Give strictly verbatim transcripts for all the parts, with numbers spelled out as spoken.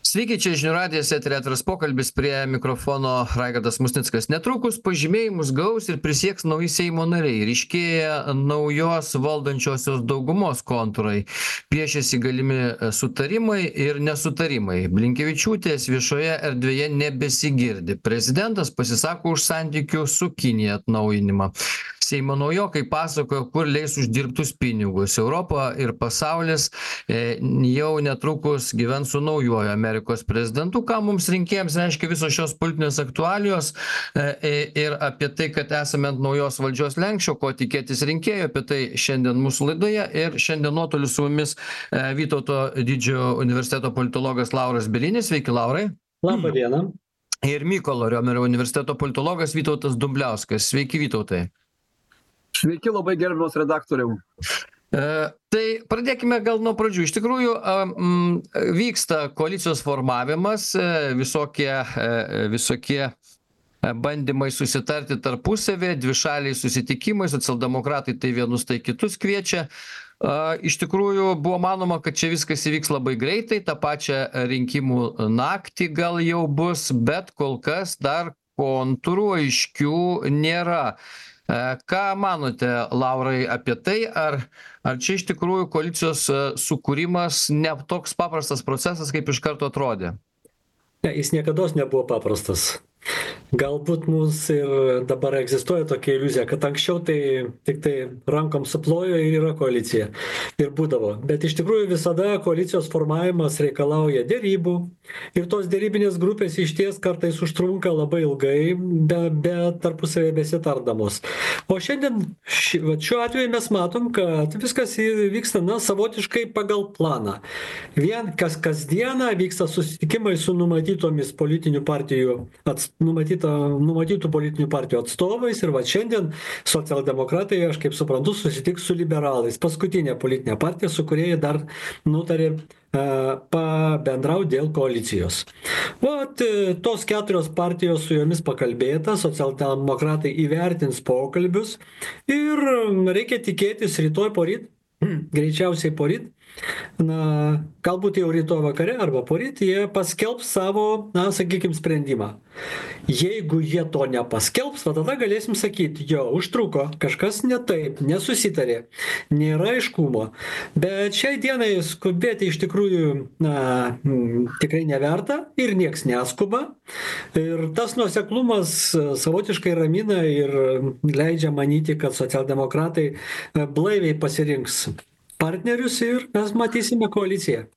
Sveiki, čia žinių radijas, eteryje atviras pokalbis, prie mikrofono Raigardas Musnickas. Netrukus pažymėjimus gaus ir prisieks nauji Seimo nariai. Ryškėja naujos valdančiosios daugumos kontūrai. Piešiasi galimi sutarimai ir nesutarimai. Blinkevičiūtės viešoje erdvėje nebesigirdi. Prezidentas pasisako už santykių su Kinija atnaujinimą. Seimo naujokai pasakojo, kur leis uždirbtus pinigus. Europa ir pasaulis e, jau netrukus gyvens su naujuoju Amerikos prezidentu. Ką mums rinkėjams reiškia visos šios politinės aktualijos e, ir apie tai, kad esame ant naujos valdžios lenkščio, ko tikėtis rinkėjų, apie tai šiandien mūsų laidoje. Ir šiandien nuotoliu su mumis e, Vytauto didžiojo universiteto politologas Lauras Bielinis. Sveiki, Laurai. Labą dieną. Ir Mykolo Riomerio universiteto politologas Vytautas Dumbliauskas. Sveiki, Vytautai. Sveiki, labai gerbiamas redaktoriau. E, tai pradėkime gal nuo pradžių. Iš tikrųjų, e, m, vyksta koalicijos formavimas, e, visokie, e, visokie bandymai susitarti tarpusavėje, dvišaliai susitikimai, socialdemokratai tai vienus, tai kitus kviečia. E, iš tikrųjų, buvo manoma, kad čia viskas įvyks labai greitai, tą pačią rinkimų naktį gal jau bus, bet kol kas dar kontūrų aiškių nėra. Ką manote, Laurai, apie tai, ar, ar čia iš tikrųjų koalicijos sukūrimas ne toks paprastas procesas, kaip iš karto atrodė? Ne, jis niekados nebuvo paprastas. Galbūt mums ir dabar egzistuoja tokia iliuzija, kad anksčiau tai tik tai rankom suplojo ir yra koalicija. Ir būdavo. Bet iš tikrųjų visada koalicijos formavimas reikalauja dėrybų. Ir tos dėrybinės grupės iš ties kartais užtrunka labai ilgai, be, be tarpusavėje besitardamos. O šiandien ši, va, šiuo atveju mes matom, kad viskas vyksta na, savotiškai pagal planą. Vien kas kasdieną vyksta susitikimai su numatytomis politinių partijų atstovais. Numatyta, numatytų politinių partijų atstovais ir va šiandien socialdemokratai, aš kaip suprantu, susitiks su liberalais. Paskutinė politinė partija, su kuria jie dar nutarė uh, pabendrauti dėl koalicijos. Vat tos keturios partijos su jomis pakalbėta, socialdemokratai įvertins pokalbius ir reikia tikėtis rytoj poryt, greičiausiai poryt, na, galbūt jau rytoj vakare arba poryt, jie paskelbs savo, na, sakykime, sprendimą. Jeigu jie to nepaskelbs, va tada galėsim sakyti, jo, užtruko, kažkas ne taip, nesusitarė, nėra aiškumo. Bet šiai dienai skubėti iš tikrųjų, na, tikrai neverta ir nieks neskuba. Ir tas nuoseklumas savotiškai ramina ir leidžia manyti, kad socialdemokratai blaiviai pasirinks partnerius ir mes matysime koaliciją.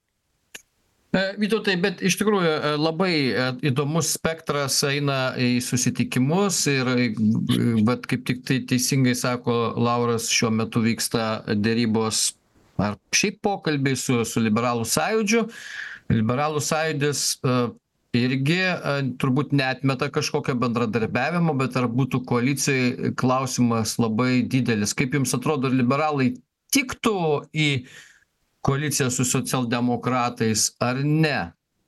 Vytautai, bet iš tikrųjų labai įdomus spektras eina į susitikimus ir bet kaip tik tai teisingai sako Lauras, šiuo metu vyksta dėrybos ar šiaip pokalbiai su, su liberalų sąjūdžiu. Liberalų sąjūdis irgi turbūt neatmeta kažkokio bendradarbiavimo, bet ar būtų koalicijai klausimas labai didelis. Kaip jums atrodo, liberalai tiktų į koaliciją su socialdemokratais ar ne?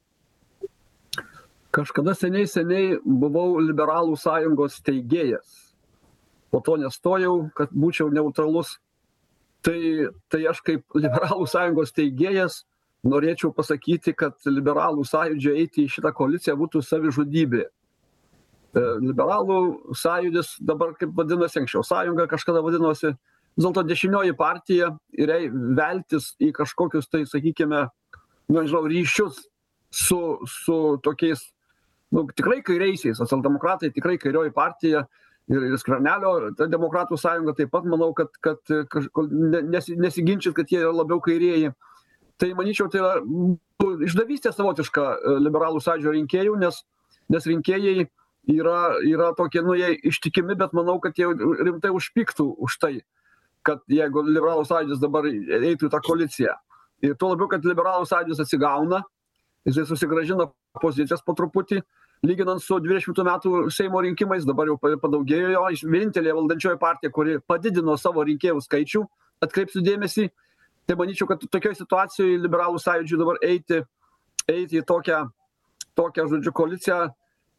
Kažkada seniai seniai buvau liberalų sąjungos steigėjas. Po to nestojau, kad būčiau neutralus. Tai, tai aš kaip liberalų sąjungos steigėjas norėčiau pasakyti, kad liberalų sąjūdžio eiti į šitą koaliciją būtų savižudybė. Liberalų sąjūdis dabar kaip vadinosi anksčiau, sąjunga kažkada vadinosi, vis dėlto dešinioji partija ir veltis į kažkokius tai, sakykime, nežinau, ryšius su, su tokiais, nu, tikrai kairiaisiais, socialdemokratai tikrai kairioji partija ir, ir Skvernelio demokratų sąjunga taip pat manau, kad, kad nes, nesiginčyt, kad jie yra labiau kairieji. Tai manyčiau, tai yra išdavystė savotiška liberalų sąjūdžio rinkėjų, nes, nes rinkėjai yra, yra tokie, nu, jie ištikimi, bet manau, kad jie rimtai užpyktų už tai, kad jeigu liberalų sąjūdis dabar eitų į tą koaliciją. Ir tuo labiau, kad liberalų sąjūdis atsigauna, jisai susigrąžina pozicijas po truputį, lyginant su dvidešimtų metų Seimo rinkimais, dabar jau padaugėjo jo, vienintelė valdančioji partija, kuri padidino savo rinkėjų skaičių, atkreipsiu dėmesį, tai manyčiau, kad tokioje situacijoje liberalų sąjūdžiui dabar eiti, eiti į tokią, tokią, žodžiu, koaliciją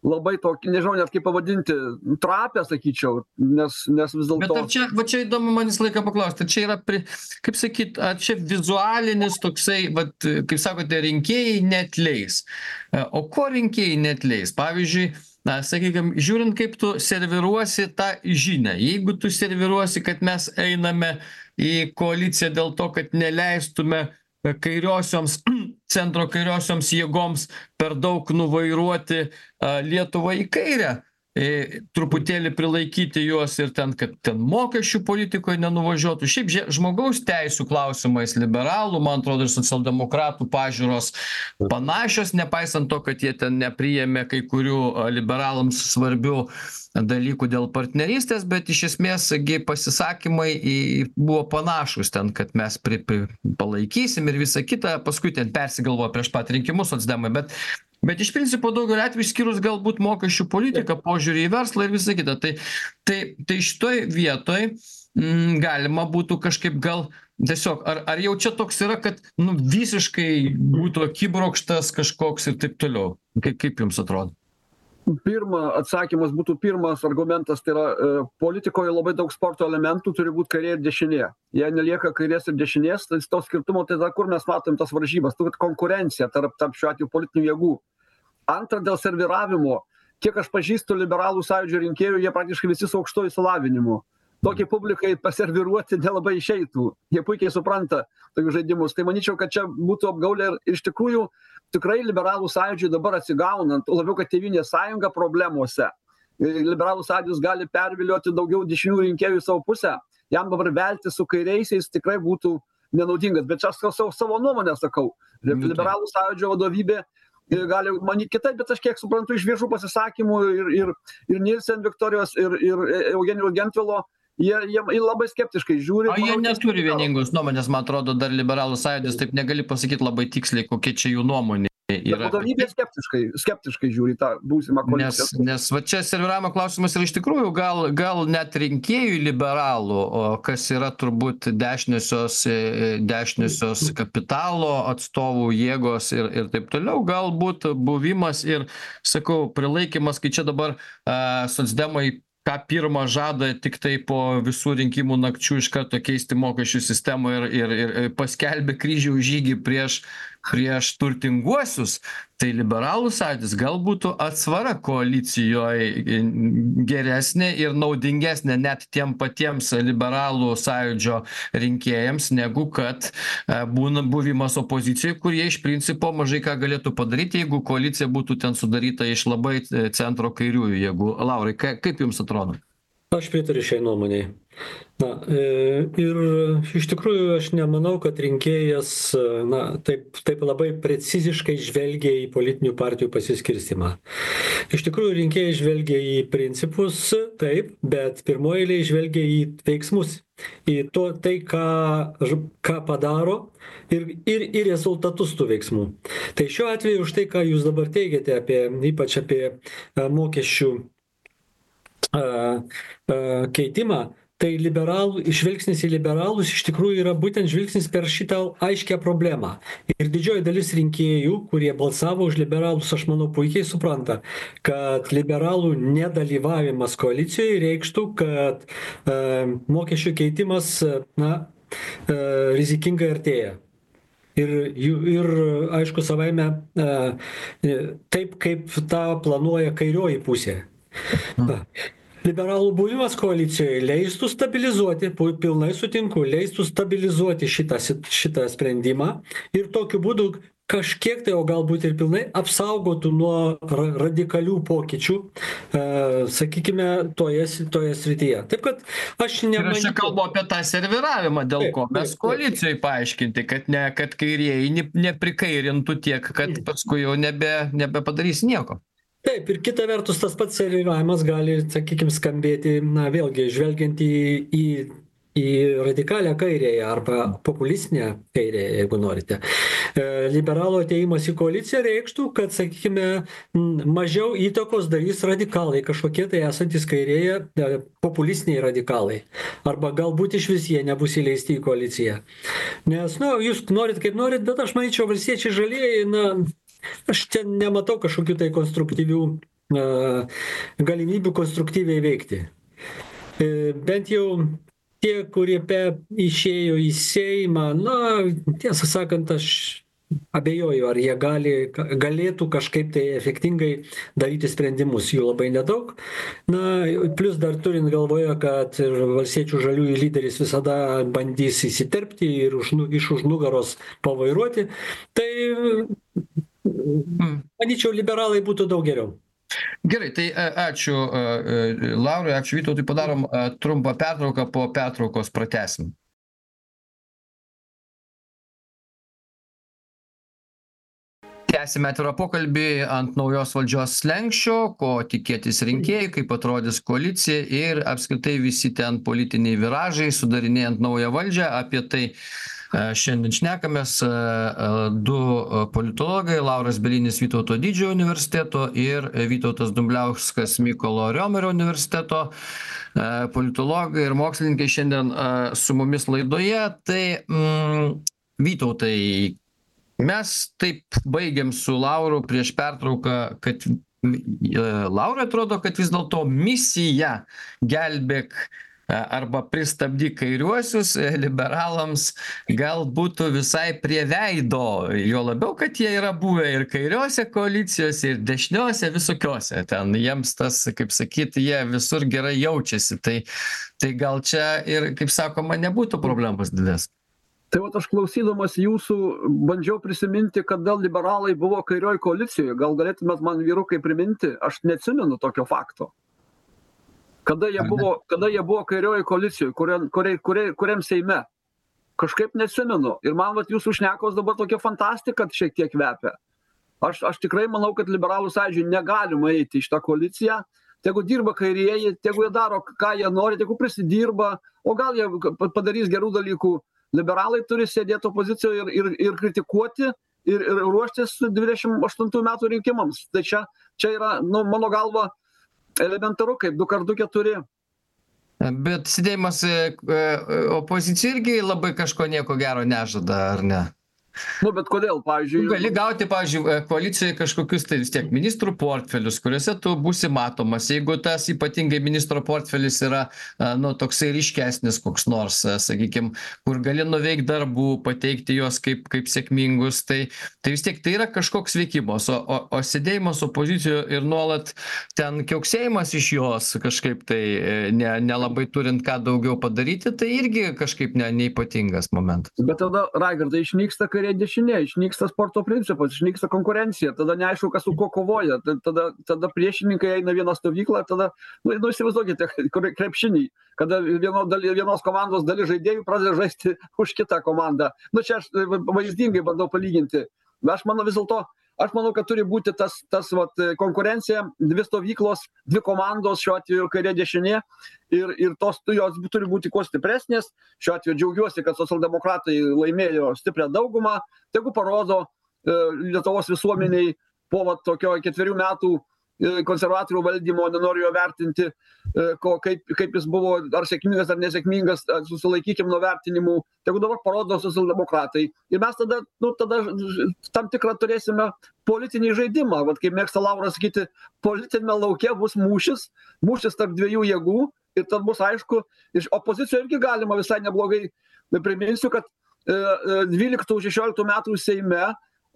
labai tokį, nežinau net kaip pavadinti, trapę, sakyčiau, nes, nes vis Bet dėlto... ar čia, va čia įdomu man visą laiką paklausti, ar čia yra, pri, kaip sakyt, ar čia vizualinis toksai, vat, kaip sakote, rinkėjai neatleis. O ko rinkėjai neatleis? Pavyzdžiui, na, sakykime, žiūrint, kaip tu serviruosi tą žinią. Jeigu tu serviruosi, kad mes einame į koaliciją dėl to, kad neleistume kairiosioms, centro kairiosioms jėgoms per daug nuvairuoti a, Lietuvą į kairę, e, truputėlį prilaikyti juos ir ten, kad ten mokesčių politikoje nenuvažiuotų. Šiaip žie- žmogaus teisų klausimais liberalų, man atrodo, ir socialdemokratų pažiūros panašios, nepaisant to, kad jie ten nepriėmė kai kurių a, liberalams svarbių dalykų dėl partnerystės, bet iš esmės gi pasisakymai į, buvo panašus ten, kad mes pri, pri, palaikysim ir visą kitą, paskui ten persigalvojo prieš pat rinkimus socdemai, bet Bet iš principo daugelį atvejų išskyrus galbūt mokesčių politiką, požiūrį į verslą ir visą kitą. Tai, tai, tai šitoj vietoj mm, galima būtų kažkaip gal tiesiog, ar, ar jau čia toks yra, kad nu, visiškai būtų akibrokštas kažkoks ir taip toliau. Kaip, kaip jums atrodo? Pirma, atsakymas būtų pirmas argumentas, tai yra e, politikoje labai daug sporto elementų turi būti kairė ir dešinė. Jei nelieka kairės ir dešinės, tai to skirtumo, tai tada kur mes matom tas varžybas, turi konkurencija tarp, tarp šiuo atveju politinių jėgų. Antra, dėl serviravimo. Kiek aš pažįstu liberalų sąjūdžio rinkėjų, jie praktiškai visi su aukštuoju išsilavinimu. Tokiai publikai paserviruoti nelabai išeitų. Jie puikiai supranta tokius žaidimus. Tai manyčiau, kad čia būtų apgaulė ir iš tikrųjų tikrai liberalų sąjūdžiui dabar atsigaunant, labiau kad Tėvynės sąjunga problemuose. Liberalų sąjūdis gali pervilioti daugiau dešinių rinkėjų į savo pusę. Jam dabar velti su kairiaisiais tikrai būtų nenaudingas. Bet čia aš savo, savo nuomonę sakau. Liberalų sąjūdžio vadovybė gali manyti kitaip, bet aš kiek suprantu iš viešų pasisakymų ir, ir, ir Nielsen Viktorijos, ir, ir Eugenijos Gentvilo, jie, jie labai skeptiškai žiūri. O jie neturi vieningos nuomonės, man atrodo, dar liberalų sąjūdis, taip negali pasakyti labai tiksliai, kokia čia jų nuomonė. Yra. Vadovybė skeptiškai, skeptiškai žiūri tą būsimą koaliciją. Nes, nes va čia serviravimo klausimas yra iš tikrųjų gal, gal net rinkėjų liberalų, o kas yra turbūt dešiniosios, dešiniosios kapitalo atstovų jėgos ir, ir taip toliau, galbūt buvimas ir, sakau, prilaikymas, kai čia dabar uh, socdemai ką pirmą žada tik tai po visų rinkimų nakčių iš karto keisti mokesčių sistemą ir, ir, ir paskelbė kryžiaus žygį prieš, prieš turtinguosius, tai liberalų sąjūdis gal būtų atsvara koalicijoje geresnė ir naudingesnė net tiem patiems liberalų sąjūdžio rinkėjams, negu kad būna buvimas opozicijoje, kurie iš principo mažai ką galėtų padaryti, jeigu koalicija būtų ten sudaryta iš labai centro kairiųjų jėgų. Laurai, kaip jums atrodo? Aš pritariu šiai nuomonėj. Na, ir iš tikrųjų aš nemanau, kad rinkėjas na, taip, taip labai preciziškai žvelgia į politinių partijų pasiskirstimą. Iš tikrųjų rinkėjai žvelgia į principus, taip, bet pirmoje eilėje žvelgia į veiksmus, į to, tai, ką, ką padaro ir, ir, ir rezultatus tų veiksmų. Tai šiuo atveju už tai, ką jūs dabar teigiate, apie, ypač apie mokesčių keitimą, tai liberalų, žvilgsnis į liberalus iš tikrųjų yra būtent žvilgsnis per šitą aiškę problemą. Ir didžioji dalis rinkėjų, kurie balsavo už liberalus, aš manau, puikiai supranta, kad liberalų nedalyvavimas koalicijoje reikštų, kad e, mokesčių keitimas na, e, rizikingai artėja. Ir, ir aišku, savaime e, taip, kaip tą planuoja kairioji pusė. Na. Liberalų buvimas koalicijoje leistų stabilizuoti, pilnai sutinku, leistų stabilizuoti šitą, šitą sprendimą ir tokiu būdu kažkiek tai, o galbūt ir pilnai, apsaugotų nuo radikalių pokyčių, e, sakykime, toje, toje srityje. Taip kad aš nemanyčiau... Ir aš čia kalbu apie tą serviravimą, dėl taip, ko mes koalicijoje paaiškinti, kad, ne, kad kairieji neprikairintų tiek, kad paskui jau nebe, nebepadarys nieko. Taip, ir kita vertus tas pats serviravimas gali, sakykime, skambėti, na vėlgi, žvelgiant į, į, į radikalią kairėje arba populistinę kairėje, jeigu norite. Liberalų atėjimas į koaliciją reikštų, kad, sakykime, mažiau įtakos darys radikalai, kažkokie tai esantis kairėje populistiniai radikalai. Arba galbūt iš vis jie nebus įleisti į koaliciją. Nes, na, jūs norit kaip norit, bet aš manyčiau, valstiečiai žalieji, na... Aš čia nematau kažkokių tai konstruktyvių galimybių konstruktyviai veikti. Bent jau tie, kurie pe išėjo į Seimą, na, tiesą sakant, aš abejoju, ar jie gali, galėtų kažkaip tai efektingai daryti sprendimus, jų labai nedaug. Na, plus dar turint galvoje, kad ir Valstiečių žaliųjų lyderis visada bandys įsiterpti ir už, iš už nugaros pavairuoti, tai manyčiau, liberalai būtų daug geriau. Gerai, tai ačiū Laurai, ačiū Vytautui, padarom trumpą pertrauką, po pertraukos pratęsim. Tęsime atvirą pokalbį ant naujos valdžios slenksčio, ko tikėtis rinkėjai, kaip atrodys koalicija ir apskritai visi ten politiniai viražai, sudarinėjant naują valdžią. Apie tai šiandien šnekamės du politologai, Lauras Bielinis Vytauto Didžiojo universiteto ir Vytautas Dumbliauskas Mykolo Riomerio universiteto politologai ir mokslininkai šiandien su mumis laidoje. Tai mm, Vytautai, mes taip baigėm su Lauru prieš pertrauką, kad Laura atrodo, kad vis dėlto misija gelbėk arba pristabdyk kairiuosius liberalams gal būtų visai prie veido, jo labiau, kad jie yra buvę ir kairiose koalicijose, ir dešiniose, visokiose. Ten jiems tas, kaip sakyti, jie visur gerai jaučiasi. Tai, tai gal čia ir, kaip sakoma, nebūtų problemos didės. Tai vat aš klausydamas jūsų bandžiau prisiminti, kada liberalai buvo kairioj koalicijoje. Gal galėtumėt man, vyrukai, priminti? Aš neatsimenu tokio fakto. Kada jie buvo, kada jie buvo kairioj koalicijoje, kuriam, kuriam, kuriam, kuriam Seime. Kažkaip neatsimenu. Ir man vat jūsų šnekos dabar tokia fantastika šiek tiek kvepia. Aš, aš tikrai manau, kad liberalų sąjūdžiui negalima eiti į šitą koaliciją. Tegu dirba kairieji, tegu jie daro, ką jie nori, tegu prisidirba, o gal jie padarys gerų dalykų. Liberalai turi sėdėti opozicijoje ir, ir, ir kritikuoti ir, ir ruoštis dvidešimt aštuntų metų rinkimams. Tai čia, čia yra, nu, mano galva, elementaru, kaip du kart du keturi. Bet sėdėjimas opozicijai irgi labai kažko nieko gero nežada, ar ne? Nu, bet kodėl, pavyzdžiui... Tu gali gauti, pavyzdžiui, koalicijoje kažkokius tai vis tiek ministrų portfelius, kuriuose tu būsi matomas. Jeigu tas ypatingai ministro portfelis yra, nu, toksai ryškesnis koks nors, sakykime, kur gali nuveikti darbų, pateikti juos kaip, kaip sėkmingus, tai, tai vis tiek tai yra kažkoks veikimas. O, o, o sėdėjimas opozicijoje ir nuolat ten kiauksėjimas iš jos kažkaip tai ne, nelabai turint ką daugiau padaryti, tai irgi kažkaip ne, neipatingas momentas. Bet tada, Raigardai, išnyksta kairė dešinė, išnyksta sporto principas, išnyksta konkurencija, tada neaišku, kas su kuo kovoja, tada, tada priešininkai eina vieną stovyklą, tada, nu, nu įsivaizduokite, krepšinį, kada vieno daly, vienos komandos dalis žaidėjų pradeda žaisti už kitą komandą. Nu, čia aš vaizdingai bandau palyginti. Aš manau vis dėlto, aš manau, kad turi būti tas, tas vat, konkurencija, dvi stovyklos, dvi komandos, šiuo atveju kairė dešinė, ir, ir tos jos turi būti kuo stipresnės. Šiuo atveju džiaugiuosi, kad socialdemokratai laimėjo stiprią daugumą, tegu parodo e, Lietuvos visuomeniai po vat, tokio ketverių metų konservatorių valdymo, nenoriu jo vertinti, ko, kaip, kaip jis buvo, ar sėkmingas, ar nesėkmingas, susilaikykim nuo vertinimų, tegu dabar parodo socialdemokratai. Ir mes tada, nu, tada tam tikrą turėsime politinį žaidimą, vat kaip mėgsta Lauras sakyti, politinėme lauke bus mūšis, mūšis tarp dviejų jėgų, ir tad bus aišku, iš opozicijos irgi galima visai neblogai. Priminsiu, kad dvyliktų šešioliktų metų Seime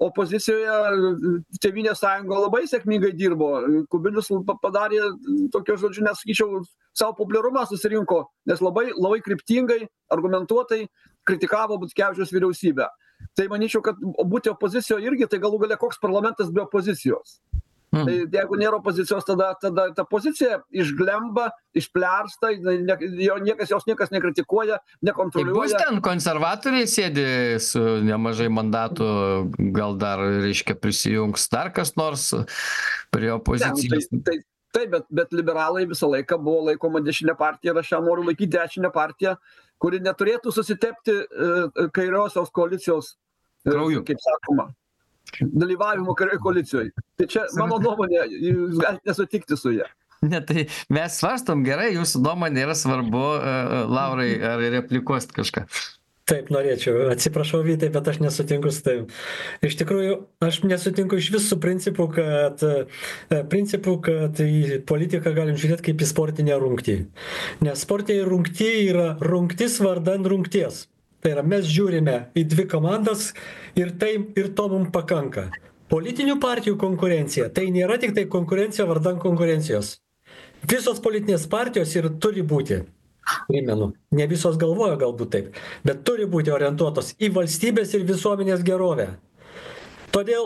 opozicijoje Tėvynės sąjunga labai sėkmingai dirbo. Kubilius padarė tokio, žodžiu, nesakyčiau, savo populiarumą susirinko, nes labai, labai kryptingai, argumentuotai kritikavo Butkevičiaus vyriausybę. Tai manyčiau, kad būti opozicijoje irgi, tai galų gale koks parlamentas be opozicijos. Hmm. Tai jeigu nėra opozicijos, tada, tada ta pozicija išglemba, išplersta, ne, jo niekas, jos niekas nekritikuoja, nekontroliuoja. Tai bus ten konservatoriai sėdi su nemažai mandatų, gal dar, reiškia, prisijungs dar kas nors prie opozicijos. Ne, tai, tai, tai bet, bet liberalai visą laiką buvo laikoma dešinė partija ir aš ją noriu laikyti dešinę partiją, kuri neturėtų susitepti e, kairiosios koalicijos, e, krauju, kaip sakoma. Dalyvavimo kairioje koalicijoje. Tai čia mano nuomonė, jūs galite nesutikti su ją. Ne, tai mes svarstom gerai, jūsų nuomonė yra svarbu, Laurai, ar replikuosit kažką? Taip, norėčiau. Atsiprašau, Vytai, bet aš nesutinku su tavim. Iš tikrųjų, aš nesutinku iš visų principų, kad, e, principų, kad į politiką galim žiūrėti kaip į sportinę rungtį. Nes sportinė rungtį yra rungtis vardan rungties. Tai yra, mes žiūrime į dvi komandas ir, tai, ir to mums pakanka. Politinių partijų konkurencija tai nėra tik tai konkurencija vardan konkurencijos. Visos politinės partijos ir turi būti. Primenu, ne visos galvoja galbūt taip, bet turi būti orientuotos į valstybės ir visuomenės gerovę. Todėl,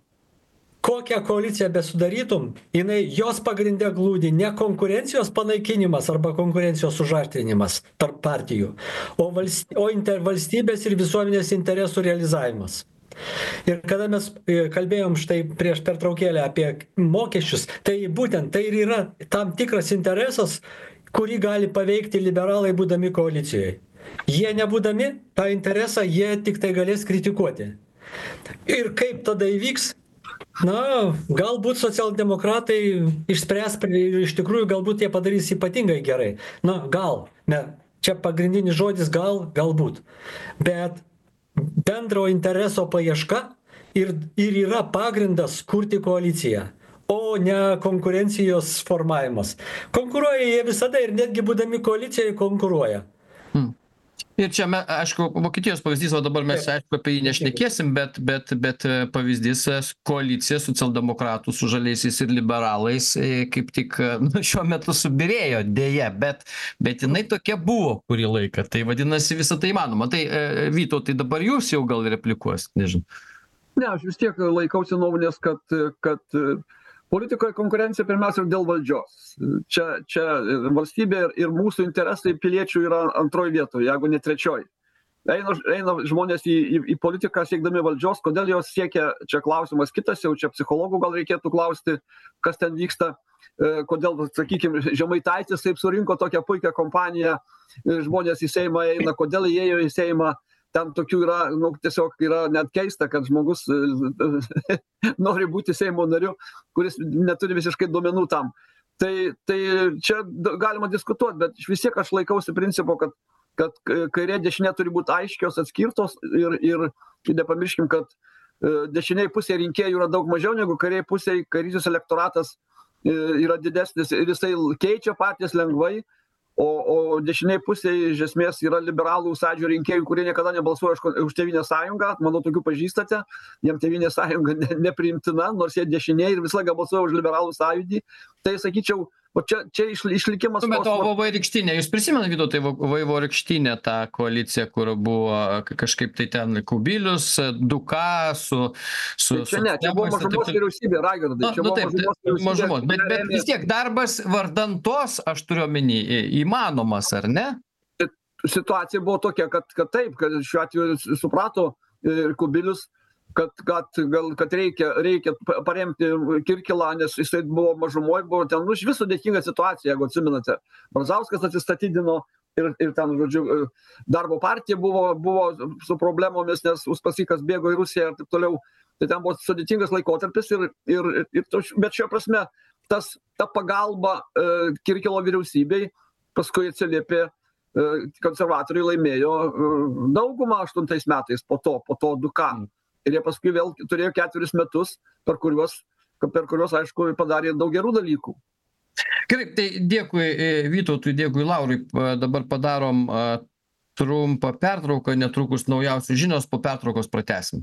kokią koaliciją besudarytum, jinai jos pagrindė glūdi ne konkurencijos panaikinimas arba konkurencijos užaštrinimas tarp partijų, o, valst, o inter, valstybės ir visuomenės interesų realizavimas. Ir kada mes kalbėjom štai prieš pertraukėlę apie mokesčius, tai būtent tai ir yra tam tikras interesas, kurį gali paveikti liberalai būdami koalicijoje. Jie nebūdami tą interesą, jie tik tai galės kritikuoti. Ir kaip tada įvyks? Na, galbūt socialdemokratai išspręs ir iš tikrųjų galbūt jie padarys ypatingai gerai. Na, gal. Ne, čia pagrindinis žodis gal, galbūt. Bet bendro intereso paieška ir, ir yra pagrindas kurti koaliciją, o ne konkurencijos formavimas. Konkuruoja jie visada ir netgi būdami koalicijoje konkuruoja. Hmm. Ir čia, aišku, Vokietijos pavyzdys, o dabar mes, aišku, apie jį nešnekėsim, bet, bet, bet pavyzdys koalicija socialdemokratų su žaliaisiais ir liberalais kaip tik nu, šiuo metu subirėjo, dėja, bet, bet jinai tokia buvo kurį laiką. Tai vadinasi, visą tai įmanoma. Tai Vytautai, dabar jūs jau gal replikuosit, nežinau. Ne, aš vis tiek laikausi nuomonės, kad, kad politikoje konkurencija pirmiausia dėl valdžios. Čia, čia valstybė ir mūsų interesai piliečių yra antroji vietoje, jeigu ne trečioji. Eina, eina žmonės į, į, į politiką siekdami valdžios, kodėl jos siekia, čia klausimas kitas, jau čia psichologų gal reikėtų klausti, kas ten vyksta, kodėl, sakykime, Žemaitaitis taip surinko tokią puikią kompaniją, žmonės į Seimą eina, kodėl jie ėjo į Seimą. Ten tokių yra, nu, tiesiog yra net keista, kad žmogus nori būti Seimo nariu, kuris neturi visiškai duomenų tam. Tai, tai čia galima diskutuoti, bet vis tiek aš laikausi principo, kad, kad kairė dešinė turi būti aiškios, atskirtos ir, ir nepamirškim, kad dešiniai pusėje rinkėjų yra daug mažiau negu kairiai pusėje, kairysis elektoratas yra didesnis ir jisai keičia partijas lengvai. O, o dešiniai pusėje iš esmės yra liberalų sąjūdžio rinkėjų, kurie niekada nebalsuoja už Tėvynės sąjungą, manau, tokių pažįstate, jiem Tėvynės sąjunga ne, nepriimtina, nors jie dešiniai ir visą laiką balsuoja už liberalų sąjūdį. Tai sakyčiau, o čia, čia išlikimas... Bet o Vaivorykštinė, jūs prisimenate, Vytautai, Vaivorykštinė tą koaliciją, kur buvo kažkaip tai ten Kubilius, Duka su... su tai čia ne, čia buvo mažumos vyriausybė, Raigardai. Nu, nu taip, mažumos, bet, bet vis tiek darbas vardan tos, aš turiu omeny, įmanomas, ar ne? Situacija buvo tokia, kad, kad taip, kad šiuo atveju suprato ir Kubilius, kad, kad, gal, kad reikia, reikia paremti Kirkilą, nes jisai buvo mažumoje, buvo ten, nu, iš viso dėkinga situacija, jeigu atsimenate. Brazauskas atsistatydino ir, ir ten, žodžiu, darbo partija buvo, buvo su problemomis, nes Uspaskichas bėgo į Rusiją ir taip toliau. Tai ten buvo sudėtingas laikotarpis, ir, ir, ir, bet šio prasme tas, ta pagalba e, Kirkilo vyriausybei paskui atsiliepė, e, konservatoriai laimėjo e, daugumą aštuntais metais po to, po to Duka. Ir jie paskui vėl turėjo ketverius metus, per kuriuos, per kuriuos, aišku, padarė daug gerų dalykų. Gerai, tai dėkui Vytautui, dėkui Laurui. Dabar padarom trumpą pertrauką, netrukus naujausios žinios, po pertraukos pratęsim.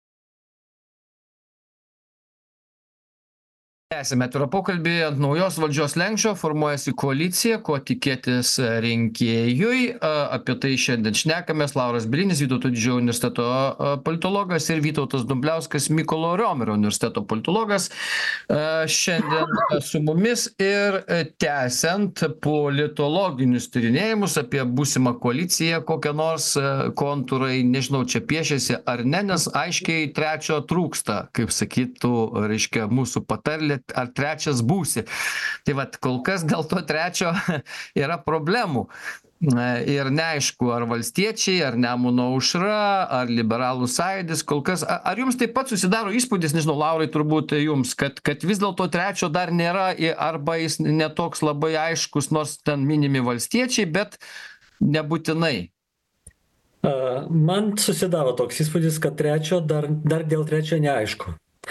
Tęsime atvirą pokalbį. Ant naujos valdžios slenksčio formuojasi koalicija, ko tikėtis rinkėjui. Apie tai šiandien šnekamės. Lauras Bielinis, Vytauto Didžiojo universiteto politologas, ir Vytautas Dumbliauskas, Mykolo Riomerio universiteto politologas. Šiandien su mumis ir tęsiant politologinius tyrinėjimus apie būsimą koaliciją, kokią nors kontūrai, nežinau, čia piešiasi ar ne, nes aiškiai trečio trūksta, kaip sakytų, reiškia, mūsų patarlė, ar trečias būsi. Tai vat, kol kas dėl to trečio yra problemų. Ir neaišku, ar valstiečiai, ar Nemuno aušra, ar liberalų sąjūdis, kol kas. Ar jums taip pat susidaro įspūdis, nežinau, Laurai, turbūt jums, kad, kad vis dėlto trečio dar nėra, arba jis netoks labai aiškus, nors ten minimi valstiečiai, bet nebūtinai? A, Man susidaro toks įspūdis, kad trečio dar, dar dėl trečio neaišku.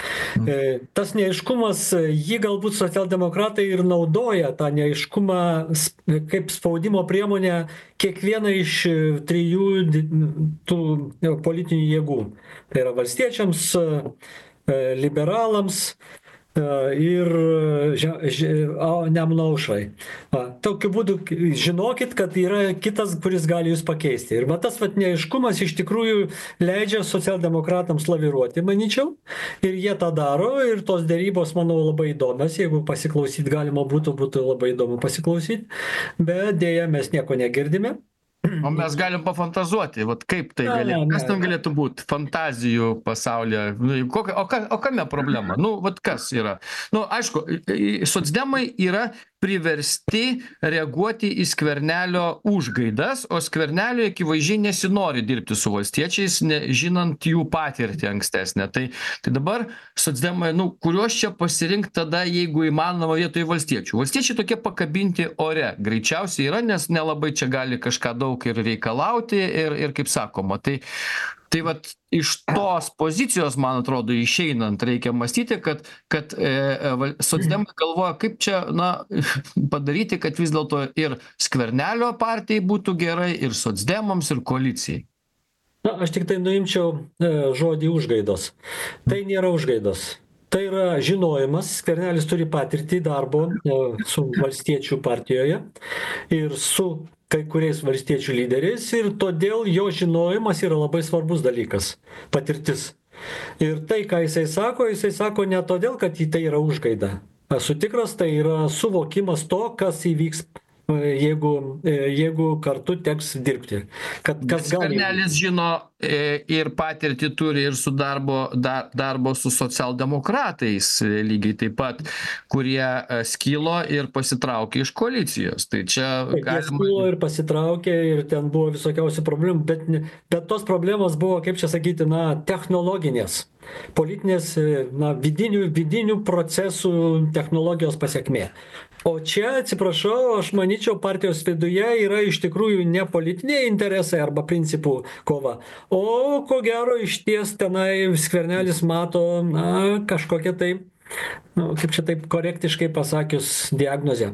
E, Tas neaiškumas, e, jį galbūt socialdemokratai ir naudoja tą neaiškumą s- kaip spaudimo priemonę kiekvieną iš e, trijų di- tų e, politinių jėgų. Tai yra valstiečiams, e, e, liberalams e, ir že- že- a, Nemuno aušrai. Va, Tokiu būdu k- žinokit, kad yra kitas, kuris gali jūs pakeisti. Ir va tas vat neaiškumas iš tikrųjų leidžia socialdemokratams laviruoti, manyčiau. Ir jie tą daro ir tos dėrybos, manau, labai įdomios. Jeigu pasiklausyti galima būtų, būtų labai įdomu pasiklausyti. Bet dėja mes nieko negirdime. O mes galim pafantazuoti, vat kaip tai Ne, galėtų, kas ne. ten galėtų būti fantazijų pasaulyje. Nu, kokia- O, ka- o kame problema? Nu, vat kas yra? Nu, aišku, i- i- socdemai yra priversti reaguoti į Skvernelio užgaidas, o Skverneliui akivaizdžiai nesinori dirbti su valstiečiais, ne, žinant jų patirtį ankstesnę. Tai, tai dabar socdemai, nu, kuriuos čia pasirinkti tada, jeigu įmanoma vietoj valstiečių. Valstiečiai tokie pakabinti ore greičiausiai yra, nes nelabai čia gali kažką daug ir reikalauti ir, ir kaip sakoma. Tai, tai vat iš tos pozicijos, man atrodo, išeinant reikia mąstyti, kad, kad e, e, val- socdemai galvoja, kaip čia na, padaryti, kad vis dėlto ir Skvernelio partijai būtų gerai, ir socdemams, ir koalicijai. Na, aš tik tai nuimčiau e, žodį užgaidos. Tai nėra užgaidos. Tai yra žinojimas, Skvernelis turi patirtį darbo e, su valstiečių partijoje ir su kai kuriais valstiečių lyderiais ir todėl jo žinojimas yra labai svarbus dalykas, patirtis. Ir tai, ką jisai sako, jisai sako ne todėl, kad į tai yra užgaida. Esu tikras, tai yra suvokimas to, kas įvyks, e, jeigu, e, jeigu kartu teks dirbti. Kad, kas gali Skvernelis žino e, ir patirtį turi ir su darbo, dar, darbo su socialdemokratais e, lygiai taip pat, kurie e, skilo ir pasitraukė iš koalicijos. Tai čia Taip, jie galima. skilo ir pasitraukė ir ten buvo visokiausių problemų, bet, ne- bet tos problemos buvo, kaip čia sakyti, na, technologinės, politinės, e, na, vidinių, vidinių procesų technologijos pasiekmė. O čia, atsiprašau, aš manyčiau, partijos viduje yra iš tikrųjų ne politiniai interesai arba principų kova, o ko gero iš ties tenai Skvernelis mato, na, kažkokią tai, na, kaip čia taip korektiškai pasakius, diagnozę.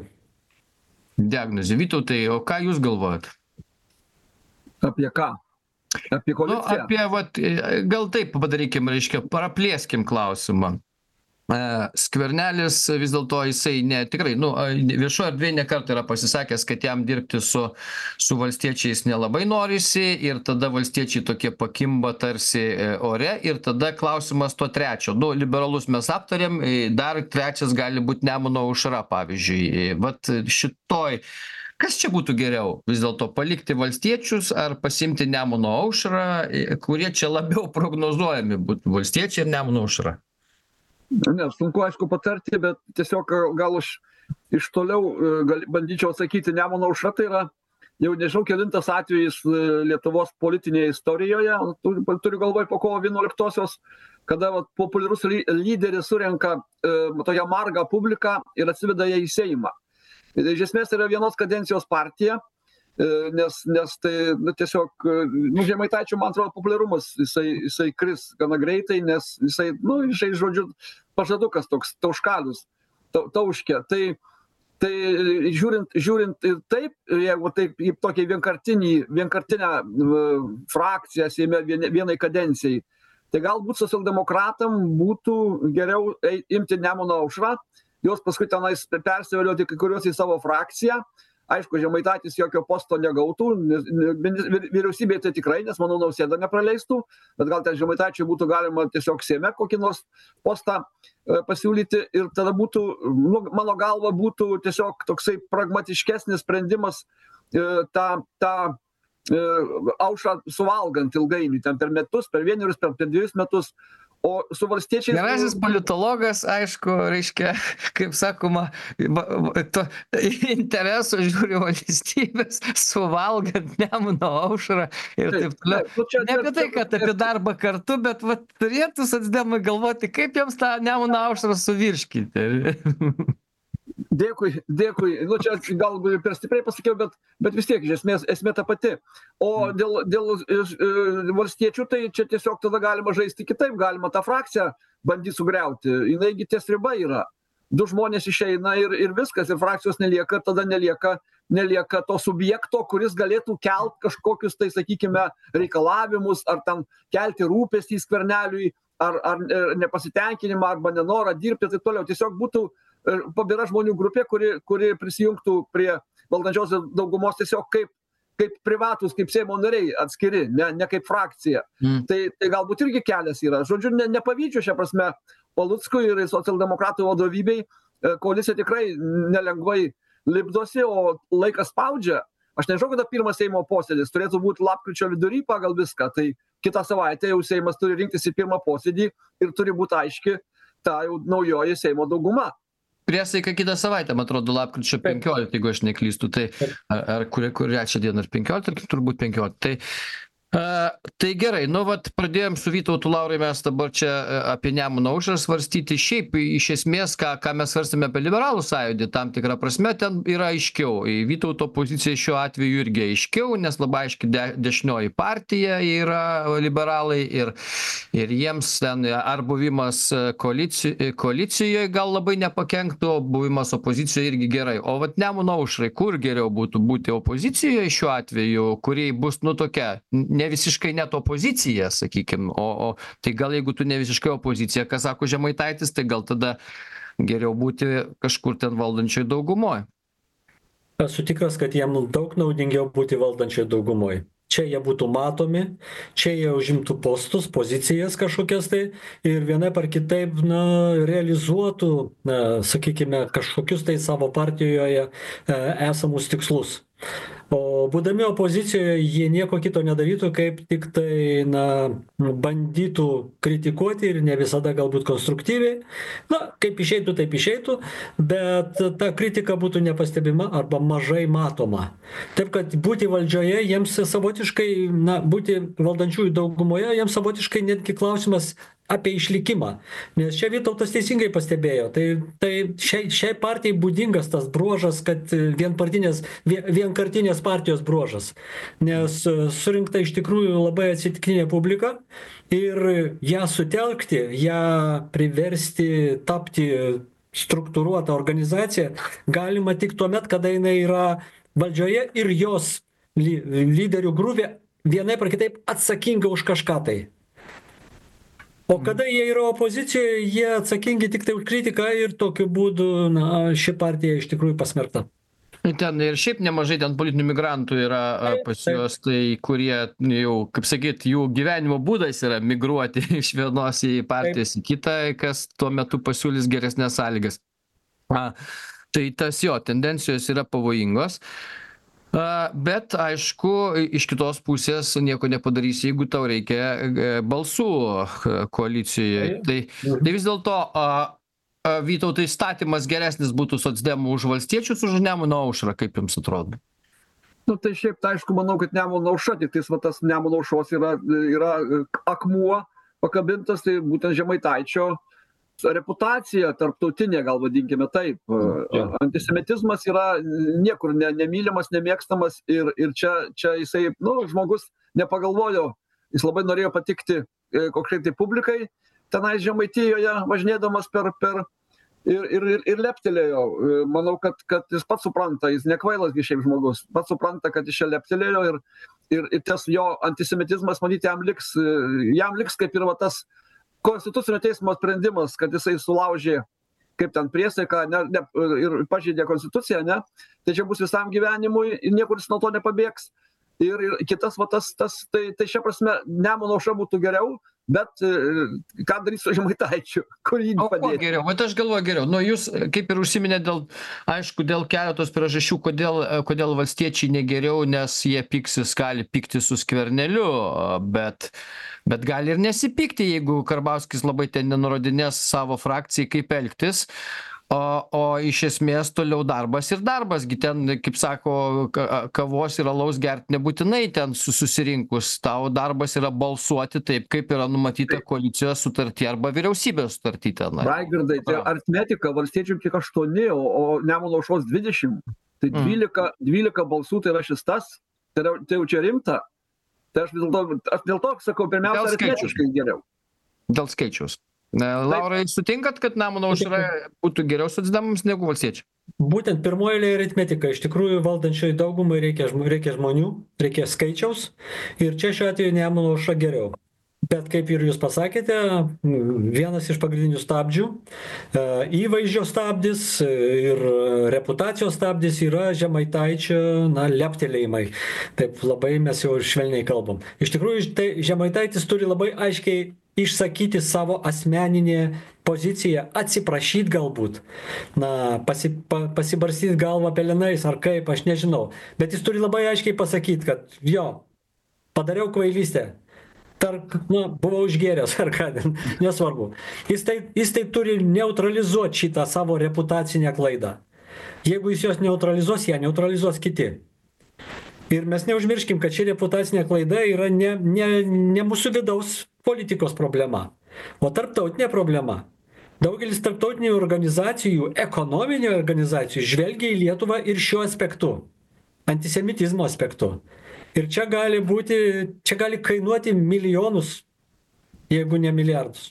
Diagnozė. Vytautai, o ką jūs galvojat? Apie ką? Apie Nu, koaliciją. apie, vat, e, gal taip padarykim, reiškia, praplėskim klausimą. E, Skvernelis vis dėlto jisai ne tikrai, nu, a, viešoje erdvėje ne kartą yra pasisakęs, kad jam dirbti su, su valstiečiais nelabai norisi ir tada valstiečiai tokie pakimba tarsi e, ore ir tada klausimas to trečio. Nu, liberalus mes aptarėm, e, dar trečias gali būti Nemuno aušra, pavyzdžiui. E, Vat šitoj. Kas čia būtų geriau? Vis dėlto palikti valstiečius ar pasimti Nemuno aušrą, e, kurie čia labiau prognozuojami būtų valstiečiai ir Nemuno aušra? Ne, sunku aišku patarti, bet tiesiog e, gal aš iš toliau e, gal, bandyčiau atsakyti, Nemuno aušra tai yra jau nežinau kelintas atvejis e, Lietuvos politinėje istorijoje, turiu, turiu galvoj po kovo vienuoliktosios, kada vat, populiarus ly- lyderis surenka e, tokią margą publiką ir atsiveda ją į Seimą. Ir iš esmės tai yra vienos kadencijos partija, e, nes, nes tai nu, tiesiog, e, nu, Žemaitaičio, man atrodo, populiarumas jisai, jisai kris gana greitai, nes jisai, nu, jisai žodžiu, pažadukas toks, tauškalius, tau- tauškė. Tai, tai žiūrint, žiūrint ir taip, jeigu taip į tokį vienkartinį, vienkartinę e, frakciją Seime vieni- vienai kadencijai, tai galbūt socialdemokratam būtų geriau ei- imti Nemuno aušrą, jos paskui tenais persivelioti kai kuriuos į savo frakciją. Aišku, Žemaitaitis jokio posto negautų, nes- ne- vyr- vyriausybėje tai tikrai, nes manau Nausėda nepraleistų, bet gal ten Žemaitaičiui būtų galima tiesiog Seime kokį nors postą e, pasiūlyti ir tada būtų, nu, mano galva, būtų tiesiog toksai pragmatiškesnis sprendimas e, tą, tą e, aušrą suvalgant ilgainiui, ten per metus, per vienerius, per, per dviejus metus. O su valstiečiais... Gerasis politologas, aišku, reiškia, kaip sakoma, va- va- to interesų žiūri valstybės, suvalgant Nemuno aušrą ir taip toliau. Taip, nu, čia- Ne apie tai, čia- kad apie darbą kartu, bet vat, turėtų socdemai galvoti, kaip jiems tą Nemuno aušrą suvirškinti. Dėkui, dėkui. Nu, čia gal per stipriai pasakiau, bet, bet vis tiek, iš esmės, esmė ta pati. O dėl, dėl e, valstiečių, tai čia tiesiog tada galima žaisti kitaip, galima tą frakciją bandyti sugriauti. Jinaigi ties riba yra. Du žmonės išeina ir, ir viskas, ir frakcijos nelieka, ir tada nelieka, nelieka to subjekto, kuris galėtų kelt kažkokius, tai sakykime, reikalavimus, ar tam kelti rūpestį Skverneliui, ar, ar nepasitenkinimą, arba nenorą dirbti ir taip toliau. Tiesiog būtų pabira žmonių grupė, kuri, kuri prisijungtų prie valdančiosios daugumos tiesiog kaip, kaip privatus, kaip Seimo nariai atskiri, ne, ne kaip frakcija. Mm. Tai, tai galbūt irgi kelias yra. Žodžiu, ne, nepavydžiu šią prasme Paluckui ir socialdemokratų vadovybei. Koalicija tikrai nelengvai lipdosi, o laikas spaudžia. Aš nežinau, kada pirmas Seimo posėdis, turėtų būti lapkričio vidury pagal viską. Tai kitą savaitę jau Seimas turi rinktis į pirmą posėdį ir turi būti aiški ta jau naujoji Seimo dauguma. Priesaika kitą savaitę, man atrodo, lapkričio penkioliktą, jeigu aš neklystu, tai ar, ar kurią, kurią čia dieną, ar penkioliktą, ar turbūt penkioliktą. Tai, uh, tai gerai, nu vat pradėjom su Vytautu Laurai mes dabar čia apie Nemuno aušrą svarstyti. Šiaip iš esmės, ką, ką mes svarstėme apie liberalų sąjūdį, tam tikrą prasme, ten yra aiškiau. Vytauto pozicija šiuo atveju irgi aiškiau, nes labai aiški de, dešinioji partija yra liberalai ir, ir jiems ten ar buvimas koalicijoje, koalicijoje gal labai nepakenktų, buvimas opozicijoje irgi gerai. O vat Nemuno aušrai, kur geriau būtų būti opozicijoje šiuo atveju, kuriai bus, nu, tokia, ne visiškai net opozicija, sakykim, o, o tai gal jeigu tu ne visiškai opozicija, ką sako Žemaitaitis, tai gal tada geriau būti kažkur ten valdančioj daugumoje. Esu tikras, kad jiem daug naudingiau būti valdančioj daugumoje. Čia jie būtų matomi, čia jie užimtų postus, pozicijas kažkokias tai ir vienaip ar kitaip, na, realizuotų, na, sakykime, kažkokius tai savo partijoje e, esamus tikslus. O būdami opozicijoje jie nieko kito nedarytų, kaip tik tai, na, bandytų kritikuoti ir ne visada galbūt konstruktyviai. Na, kaip išeitų, taip išeitų, bet ta kritika būtų nepastebima arba mažai matoma. Taip, kad būti valdžioje jiems savotiškai, na, būti valdančiųjų daugumoje jiems savotiškai netgi klausimas apie išlikimą. Nes čia Vytautas teisingai pastebėjo. Tai, tai šiai, šiai partijai būdingas tas bruožas, kad vienpartinės, vienkartinės partijos bruožas. Nes surinkta iš tikrųjų labai atsitiktinė publika ir ją sutelkti, ją priversti tapti struktūruotą organizaciją galima tik tuomet, kada jinai yra valdžioje ir jos lyderių grupė vienaip ar kitaip atsakinga už kažką tai. O kada jie yra opozicijoje, jie atsakingi tik tai už kritiką ir tokiu būdu, na, ši partija iš tikrųjų pasmerkta. Ten ir šiaip nemažai ten politinių migrantų yra taip, pas juos, tai kurie jau, kaip sakyt, jų gyvenimo būdas yra migruoti iš vienos į partijas į kitą, kas tuo metu pasiūlys geresnės sąlygas. A, tai tas jo, tendencijos yra pavojingos. Bet, aišku, iš kitos pusės nieko nepadarysi, jeigu tau reikia balsų koalicijoje. Tai, tai vis dėlto Vytautai įstatymas geresnis būtų socdemų už valstiečius, už Nemuno aušrą, kaip jums atrodo? Nu, tai šiaip, tai aišku, manau, kad Nemuno aušra, tik tais va, tas Nemuno aušros yra, yra akmuo pakabintas, tai būtent Žemaitaičio reputacija tarptautinė, gal vadinkime taip. Ja. Antisemitizmas yra niekur ne, nemylimas, nemėgstamas ir, ir čia, čia jisai, nu, žmogus nepagalvojo, jis labai norėjo patikti e, kokiai tai publikai, tenai Žemaitijoje važinėdamas per, per ir, ir, ir, ir leptelėjo. Manau, kad, kad jis pats supranta, jis nekvailas gi šiaip žmogus, pats supranta, kad jis čia leptelėjo ir, ir, ir tas jo antisemitizmas, manyti, jam liks, jam liks kaip ir va tas Konstitucinio teismo sprendimas, kad jisai sulaužė, kaip ten priesaiką, ne, ne, ir pažeidė konstituciją, ne, tai čia bus visam gyvenimui ir niekur jis nuo to nepabėgs. Ir, ir kitas, va, tas, tas, tai, tai šia prasme, Nemuno aušra būtų geriau, bet ką darys su Žemaitaičiu, kur jį padėti? O geriau, bet aš galvoju geriau. Nu, jūs kaip ir užsiminėte dėl, aišku, dėl keletos priežasčių, kodėl, kodėl valstiečiai negeriau, nes jie piksis, gali pykti su Skverneliu, bet, bet gali ir nesipykti, jeigu Karbauskis labai ten nenurodinės savo frakcijai, kaip elgtis. o o iš esmės toliau darbas ir darbas gi ten kaip sako ka kavos ir alaus gert nebūtinai ten su susirinkus tau darbas yra balsuoti taip kaip yra numatyta koalicijos sutarty arba vyriausybės sutarty tenai. Raigardai, tai aritmetika valstiečių tik aštuoni, o, o Nemuno aušros dvidešimt. Tai dvylika, dvylika balsų tai yra šis tas, tai, yra, tai jau čia rimta. Tai aš, vis dėlto, aš dėl to sakau, pirmiausia, aritmetiškai geriau. Dėl skaičiaus. Laurai, sutinkat, kad Nemuno aušra būtų geriau socdemams negu valstiečiai? Būtent pirmoji eilė aritmetika. Iš tikrųjų, valdančioji daugumai reikia, reikia žmonių, reikia skaičiaus. Ir čia šiuo atveju Nemuno aušra geriau. Bet kaip ir jūs pasakėte, vienas iš pagrindinių stabdžių, įvaizdžio stabdis ir reputacijos stabdis yra Žemaitaičio, na, leptelėjimai. Taip labai mes jau švelniai kalbam. Iš tikrųjų, tai Žemaitaitis turi labai aiškiai išsakyti savo asmeninę poziciją, atsiprašyti galbūt, na, pasi, pa, pasibarstyti galvą pelenais ar kaip, aš nežinau. Bet jis turi labai aiškiai pasakyti, kad jo, padariau kvailystę. Tarp, na, buvau išgėręs ar ką, nesvarbu. Jis tai, jis tai turi neutralizuoti šitą savo reputacinę klaidą. Jeigu jis jos neutralizuos, ją neutralizuos kiti. Ir mes neužmirškim, kad ši reputacinė klaida yra ne, ne, ne mūsų vidaus politikos problema, o tarptautinė problema. Daugelis tarptautinių organizacijų, ekonominių organizacijų žvelgia į Lietuvą ir šiuo aspektu, antisemitizmo aspektu. Ir čia gali būti, čia gali kainuoti milijonus, jeigu ne milijardus.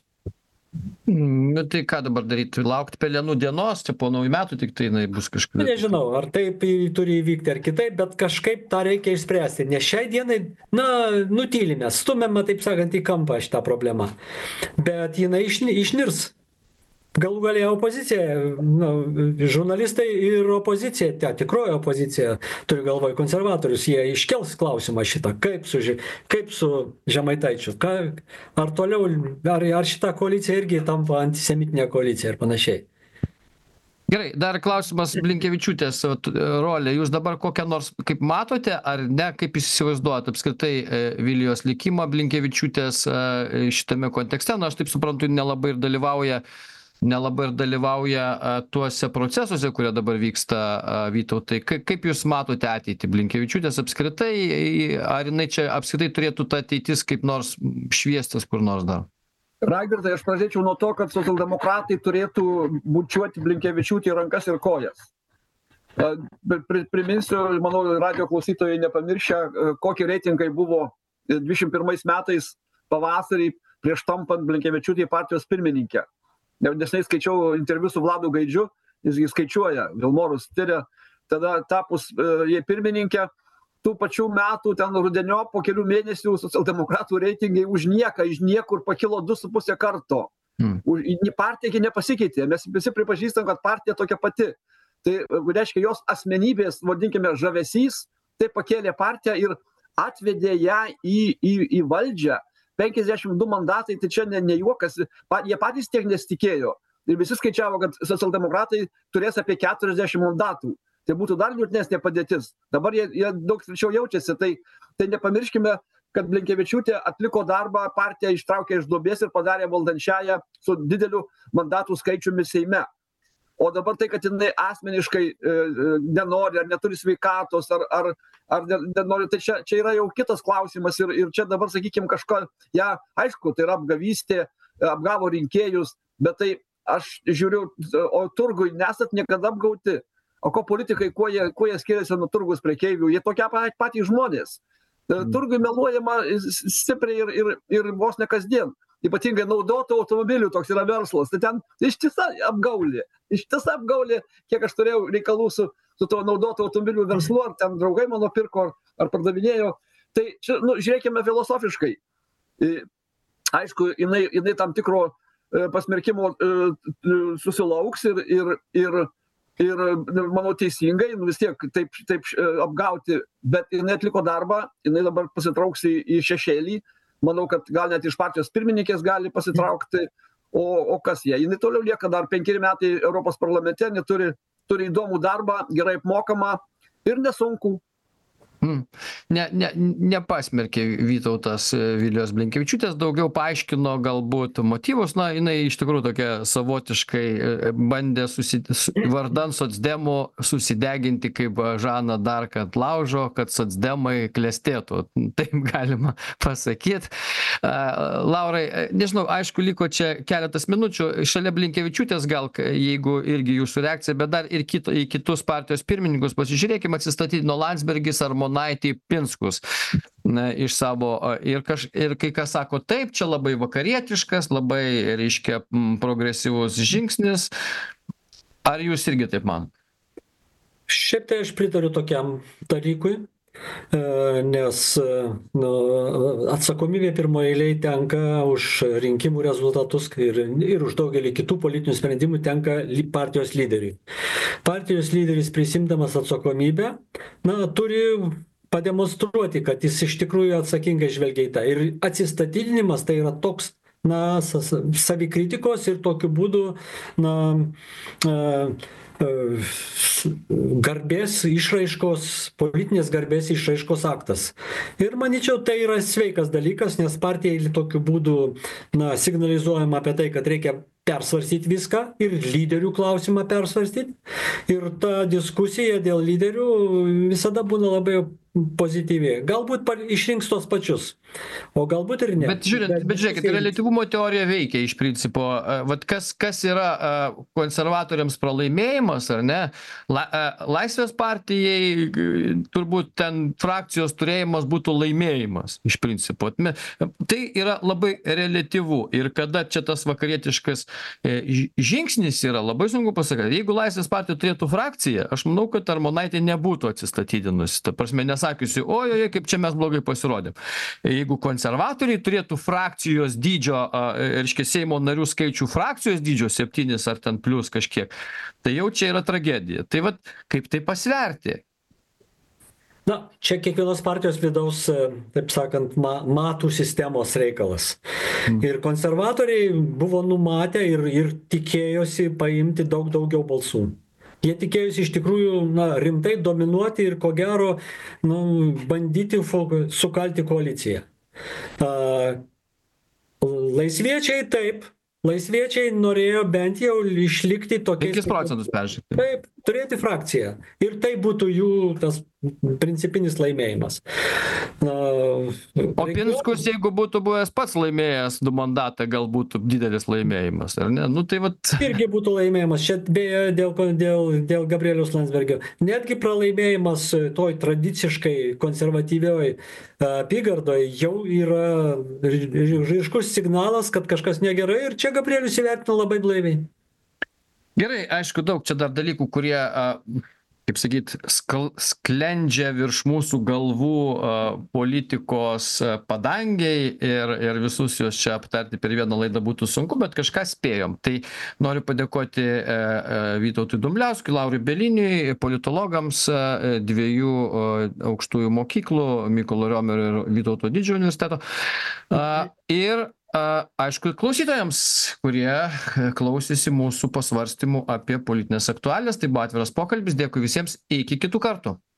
Nu tai ką dabar daryti, laukti pelenų dienos, čia po naujų metų tik tai jinai bus kažkaip. Nežinau, ar taip turi įvykti ar kitaip, bet kažkaip tą reikia išspręsti, nes šiai dienai, na, nutylime, stumiama, taip sakant, į kampą šitą problemą, bet jinai išnirs. Galų galia opozicija, nu, žurnalistai ir opozicija, ta tikroji opozicija, turiu galvoj konservatorius, jie iškels klausimą šitą, kaip su, kaip su Žemaitaičiu, ką, ar toliau, ar, ar šita koalicija irgi tampa antisemitinė koalicija ir panašiai. Gerai, dar klausimas Blinkevičiūtės rolė. Jūs dabar kokią nors, kaip matote, ar ne, kaip jūs įsivaizduojate apskritai Vilijos likimą Blinkevičiūtės šitame kontekste? Na, aš taip suprantu, nelabai ir dalyvauja nelabai ir dalyvauja tuose procesuose, kurie dabar vyksta, Vytautai. Kaip jūs matote ateitį Blinkevičiūtės apskritai, ar jinai čia apskritai turėtų ta ateitis kaip nors šviestis kur nors dar? Raigardai, aš pradėčiau nuo to, kad socialdemokratai turėtų bučiuoti Blinkevičiūtį rankas ir kojas. Priminsiu, manau, radio klausytojai nepamiršę, kokie reitingai buvo dvidešimt pirmais metais pavasarį prieš tampant Blinkevičiūtį partijos pirmininkę. Nesnai skaičiau interviu su Vladu Gaidžiu, jis jį skaičiuoja, Vilmorus tyria, tada tapus jie pirmininkę, tų pačių metų ten rudenio po kelių mėnesių socialdemokratų reitingai už nieką, iš niekur pakilo du su pusė karto. Mm. Partija nepasikeitė, mes visi pripažįstam, kad partija tokia pati. Tai reiškia, jos asmenybės, vadinkime, žavesys, tai pakėlė partiją ir atvedė ją į, į, į valdžią. penkiasdešimt du mandatai, tai čia ne, ne juokas, jie patys tiek nesitikėjo. Ir visi skaičiavo, kad socialdemokratai turės apie keturiasdešimt mandatų. Tai būtų dar liūdnesnė padėtis. Dabar jie, jie daug tvirčiau jaučiasi. Tai, tai nepamirškime, kad Blinkevičiūtė atliko darbą, partiją ištraukė iš duobės ir padarė valdančiąją su dideliu mandatų skaičiumi Seime. O dabar tai, kad jinai asmeniškai e, nenori, ar neturi sveikatos, ar, ar, ar nenori, tai čia, čia yra jau kitas klausimas. Ir, ir čia dabar, sakykime, kažko, ja, aišku, tai yra apgavystė, apgavo rinkėjus, bet tai aš žiūriu, o turgui nesat niekada apgauti. O ko politikai, kuo jie, kuo jie skiriasi nuo turgus prekeivių, jie tokie patys žmonės. Turgui meluojama stipriai ir, ir, ir vos ne kasdien. Ypatingai naudotų automobilių toks yra verslas. Tai ten ištisa apgaulė. Ištisa apgaulė, kiek aš turėjau reikalų su, su to naudotų automobilių verslu, ar ten draugai mano pirko, ar, ar pardavinėjo. Tai čia, nu, žiūrėkime filosofiškai. Aišku, jinai, jinai tam tikro pasmerkimo susilauks ir, ir, ir, ir manau, teisingai, nu, vis tiek taip, taip apgauti, bet jinai atliko darbą, jinai dabar pasitrauks į, į šešėlį. Manau, kad gal net iš partijos pirmininkės gali pasitraukti, o, o kas jie? Jinai toliau lieka dar penkeri metai Europos parlamente, neturi, turi įdomų darbą, gerai apmokamą ir nesunku. Mm. Ne, ne, nepasmerkė Vytautas Vilijos Blinkevičiūtės, daugiau paaiškino galbūt motyvus, na, jinai iš tikrųjų tokia savotiškai e, bandė susi, su- vardan socdemų susideginti kaip Žana Dark ant laužo, kad socdemai klestėtų. Taip galima pasakyti. Laurai, e, nežinau, aišku, liko čia keletas minučių. Šalia Blinkevičiūtės gal, k- jeigu irgi jūsų reakcija, bet dar ir kito, į kitus partijos pirmininkus pasižiūrėkime, atsistatydino Landsbergis ar Monaitį Pinskus na, iš savo a, ir, kaž, ir kai kas sako, taip, čia labai vakarietiškas, labai, reiškia, m, progresyvus žingsnis. Ar jūs irgi taip man? Šiaip tai aš pritariu tokiam dalykui, e, nes e, nu, atsakomybė pirmoje eilėje tenka už rinkimų rezultatus ir, ir už daugelį kitų politinių sprendimų tenka li- partijos lyderiui. Partijos lyderis prisimdamas atsakomybę, na, turi pademonstruoti, kad jis iš tikrųjų atsakingai žvelgia į tą. Ir atsistatydinimas tai yra toks, na, sa- sa- savikritikos ir tokiu būdu, na, e, e, garbės išraiškos, politinės garbės išraiškos aktas. Ir manyčiau, tai yra sveikas dalykas, nes partijai tokiu būdu, na, signalizuojama apie tai, kad reikia persvarstyti viską ir lyderių klausimą persvarstyti. Ir ta diskusija dėl lyderių visada būna labai pozityvi. Galbūt par- išrinks tos pačius, o galbūt ir ne. Bet žiūrint, bet žiūrėkit, reliatyvumo teorija veikia iš principo. A, Vat kas, kas yra a, konservatoriams pralaimėjimas, ar ne? La, a, Laisvės partijai g- turbūt ten frakcijos turėjimas būtų laimėjimas iš principo. Me- Tai yra labai reliatyvu. Ir kada čia tas vakarietiškas e, ž- žingsnis yra, labai sunku pasakyti. Jeigu Laisvės partija turėtų frakciją, aš manau, kad Armonaitė nebūtų atsistatydinusi. Ta prasme, nesakiusi, oi, oi, kaip čia mes blogai pasirodėm. Jeigu konservatoriai turėtų frakcijos dydžio, a, reiškia Seimo narių skaičių frakcijos dydžio septynis ar ten plus kažkiek, tai jau čia yra tragedija. Tai vat kaip tai pasverti? Na, čia kiekvienos partijos vidaus, e, taip sakant, ma, matų sistemos reikalas. Ir konservatoriai buvo numatę ir, ir tikėjosi paimti daug daugiau balsų. Jie tikėjosi iš tikrųjų, na, rimtai dominuoti ir ko gero, nu, bandyti fo- sukalti koaliciją. A, Laisviečiai taip, laisviečiai norėjo bent jau išlikti tokiais. penkis procentus peržengti. Taip, turėti frakciją. Ir tai būtų jų tas principinis laimėjimas. Na, O Pinskus, jeigu būtų buvęs pats laimėjęs du mandatą, gal būtų didelis laimėjimas, ar ne? Nu tai vat. irgi būtų laimėjimas. Čia beje dėl, dėl, dėl Gabrieliaus Landsbergio. Netgi pralaimėjimas toj tradiciškai konservatyvioj apygardoje jau yra ryškus signalas, kad kažkas negerai ir čia Gabrielius įvertino labai blaiviai. Gerai, aišku, daug čia dar dalykų, kurie, a, kaip sakyt, skal, sklendžia virš mūsų galvų a, politikos a, padangiai ir, ir visus juos čia aptarti per vieną laidą būtų sunku, bet kažką spėjom. Tai noriu padėkoti e, e, Vytautui Dumbliauskui, Laurui Bieliniui, politologams e, dviejų e, aukštųjų mokyklų, Mykolo Riomerio ir Vytauto Didžiojo universiteto. A, ir A, aišku, klausytojams, kurie e, klausėsi mūsų pasvarstymų apie politinės aktualijas, tai buvo atviras pokalbis. Dėkui visiems, iki kitų kartų.